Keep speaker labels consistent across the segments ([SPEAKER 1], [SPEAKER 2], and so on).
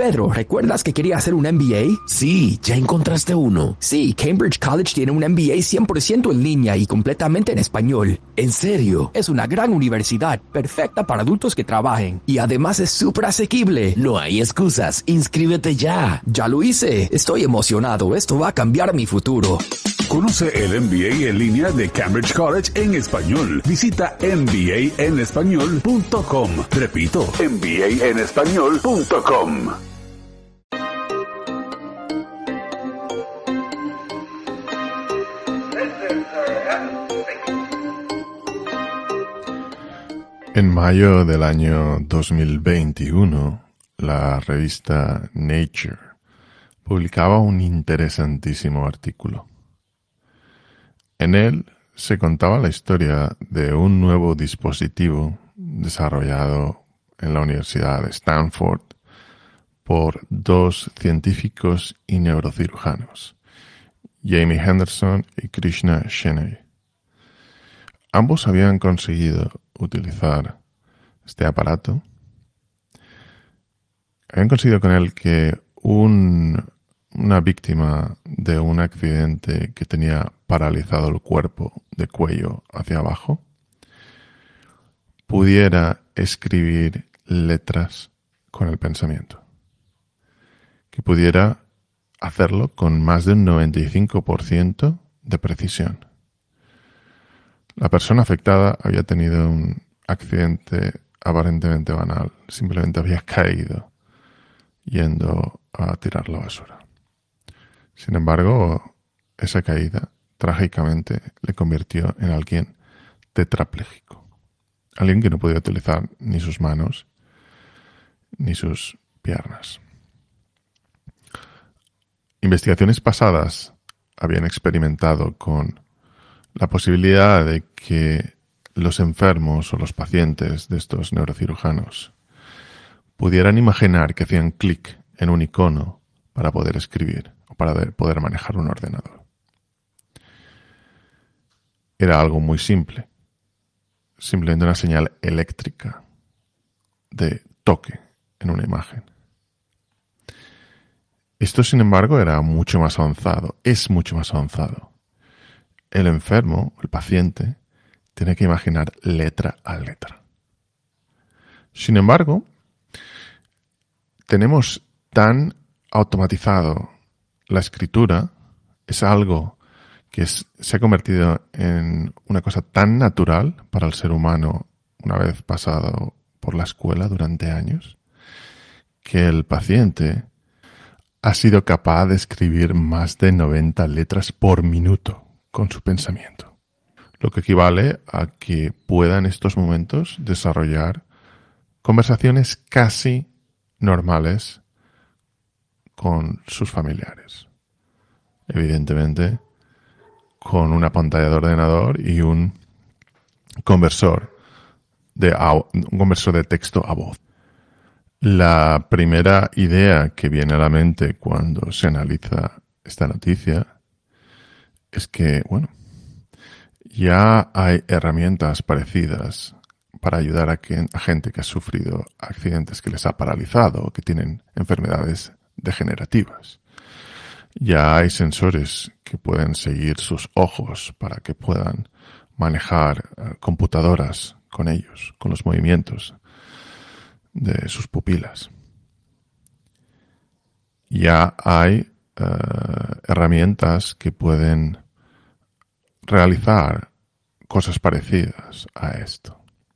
[SPEAKER 1] Pedro, ¿recuerdas que quería hacer un MBA?
[SPEAKER 2] Sí, ya encontraste uno.
[SPEAKER 1] Sí, Cambridge College tiene un MBA 100% en línea y completamente en español.
[SPEAKER 2] ¿En serio?
[SPEAKER 1] Es una gran universidad, perfecta para adultos que trabajen. Y además es súper asequible.
[SPEAKER 2] No hay excusas, inscríbete ya.
[SPEAKER 1] Ya lo hice, estoy emocionado, esto va a cambiar mi futuro.
[SPEAKER 3] Conoce el MBA en línea de Cambridge College en español. Visita mbaenespañol.com. Repito, mbaenespañol.com.
[SPEAKER 4] En mayo del año 2021, la revista Nature publicaba un interesantísimo artículo. En él se contaba la historia de un nuevo dispositivo desarrollado en la Universidad de Stanford por dos científicos y neurocirujanos, Jamie Henderson y Krishna Sheney. Ambos habían conseguido utilizar este aparato. Habían conseguido con él que una víctima de un accidente que tenía paralizado el cuerpo de cuello hacia abajo pudiera escribir letras con el pensamiento, que pudiera hacerlo con más de un 95% de precisión. La persona afectada había tenido un accidente aparentemente banal, simplemente había caído yendo a tirar la basura. Sin embargo, esa caída trágicamente le convirtió en alguien tetrapléjico, alguien que no podía utilizar ni sus manos ni sus piernas. Investigaciones pasadas habían experimentado con la posibilidad de que los enfermos o los pacientes de estos neurocirujanos pudieran imaginar que hacían clic en un icono para poder escribir o para poder manejar un ordenador. Era algo muy simple, simplemente una señal eléctrica de toque en una imagen. Esto, sin embargo, era mucho más avanzado, es mucho más avanzado. El enfermo, el paciente, tiene que imaginar letra a letra. Sin embargo, tenemos tan automatizado la escritura, es algo que se ha convertido en una cosa tan natural para el ser humano una vez pasado por la escuela durante años, que el paciente ha sido capaz de escribir más de 90 letras por minuto con su pensamiento, lo que equivale a que pueda en estos momentos desarrollar conversaciones casi normales con sus familiares. Evidentemente, con una pantalla de ordenador y un conversor de texto a voz. La primera idea que viene a la mente cuando se analiza esta noticia es que, ya hay herramientas parecidas para ayudar a gente que ha sufrido accidentes que les ha paralizado o que tienen enfermedades degenerativas. Ya hay sensores que pueden seguir sus ojos para que puedan manejar computadoras con ellos, con los movimientos de sus pupilas. Ya hay herramientas que pueden realizar cosas parecidas a esto.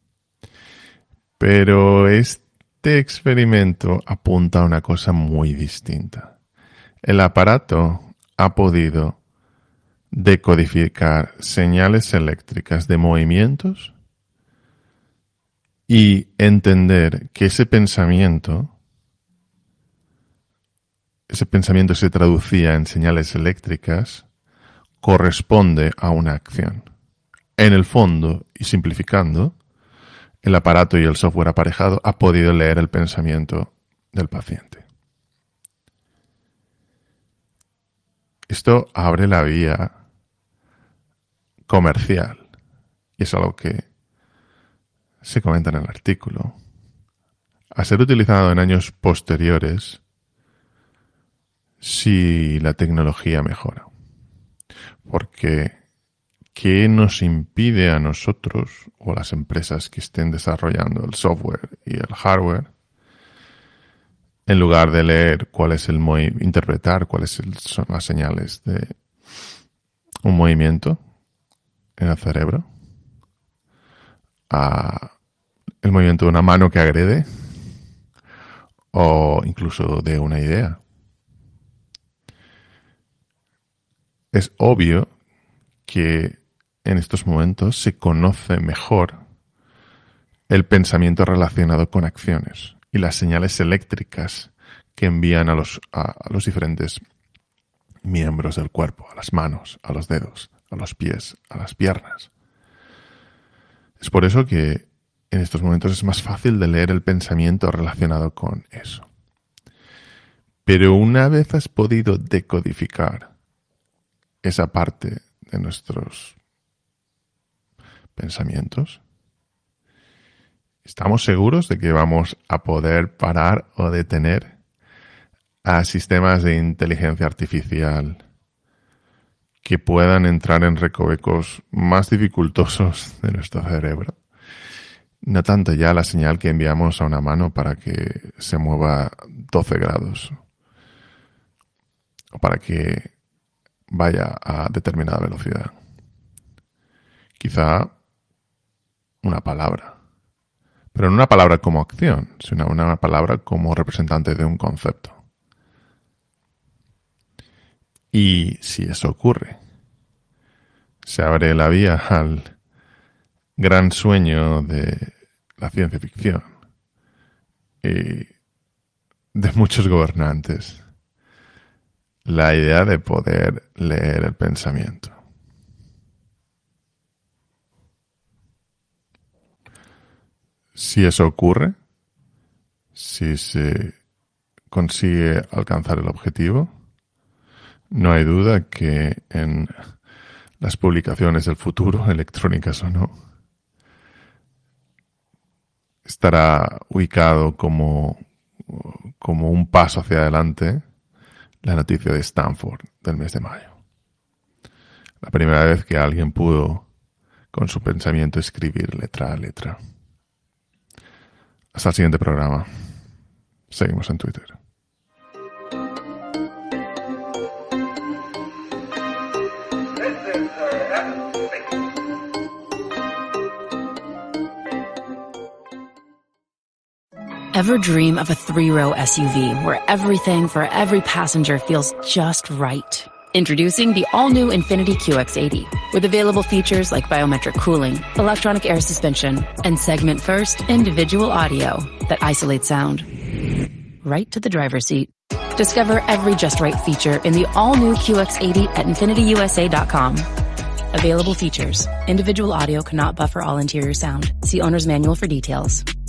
[SPEAKER 4] Pero este experimento apunta a una cosa muy distinta. El aparato ha podido decodificar señales eléctricas de movimientos y entender que ese pensamiento se traducía en señales eléctricas, corresponde a una acción. En el fondo, y simplificando, el aparato y el software aparejado ha podido leer el pensamiento del paciente. Esto abre la vía comercial y es algo que se comenta en el artículo. A ser utilizado en años posteriores si la tecnología mejora. Porque ¿qué nos impide a nosotros o a las empresas que estén desarrollando el software y el hardware, en lugar de leer interpretar cuáles son las señales de un movimiento en el cerebro, el movimiento de una mano que agrede o incluso de una idea? Es obvio que en estos momentos se conoce mejor el pensamiento relacionado con acciones y las señales eléctricas que envían a los diferentes miembros del cuerpo, a las manos, a los dedos, a los pies, a las piernas. Es por eso que en estos momentos es más fácil de leer el pensamiento relacionado con eso. Pero una vez has podido decodificar esa parte de nuestros pensamientos, ¿estamos seguros de que vamos a poder parar o detener a sistemas de inteligencia artificial que puedan entrar en recovecos más dificultosos de nuestro cerebro? No tanto ya la señal que enviamos a una mano para que se mueva 12 grados o para que vaya a determinada velocidad. Quizá una palabra, pero no una palabra como acción, sino una palabra como representante de un concepto. Y si eso ocurre, se abre la vía al gran sueño de la ciencia ficción y de muchos gobernantes, la idea de poder leer el pensamiento. Si eso ocurre, si se consigue alcanzar el objetivo, no hay duda que en las publicaciones del futuro, electrónicas o no, estará ubicado como un paso hacia adelante la noticia de Stanford del mes de mayo. La primera vez que alguien pudo, con su pensamiento, escribir letra a letra. Hasta el siguiente programa. Seguimos en Twitter.
[SPEAKER 5] Ever dream of a 3-row SUV where everything for every passenger feels just right? Introducing the all-new Infiniti QX80 with available features like biometric cooling, electronic air suspension, and segment-first individual audio that isolates sound right to the driver's seat. Discover every just right feature in the all-new QX80 at InfinityUSA.com. Available features. Individual audio cannot buffer all interior sound. See owner's manual for details.